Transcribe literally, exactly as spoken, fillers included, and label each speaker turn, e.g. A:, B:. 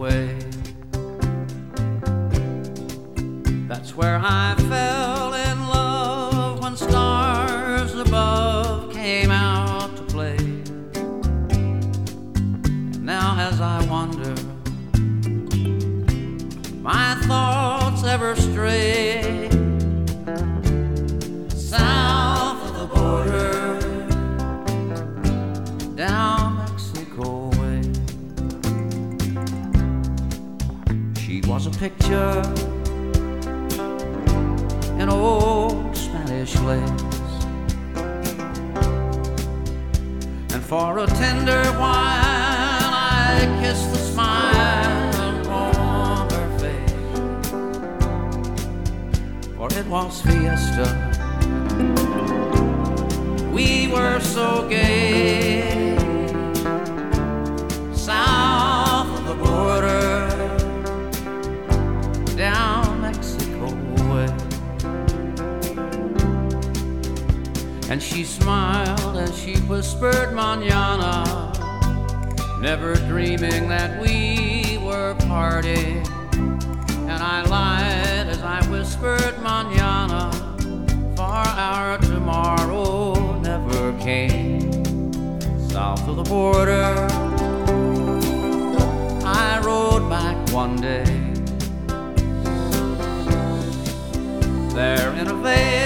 A: away. That's where I fell in love when stars above came out to play. And now as I wander, my thoughts ever stray south of the border, down Mexico way. She was a picture in old Spanish lace, and for a tender while I kissed the smile on her face, for it was fiesta. We were so gay, south of the border, down Mexico way. And she smiled and she whispered mañana, never dreaming that we were parting. And I lied as I whispered mañana, for our tomorrow never came. South of the border, I rode back one day. There in a vale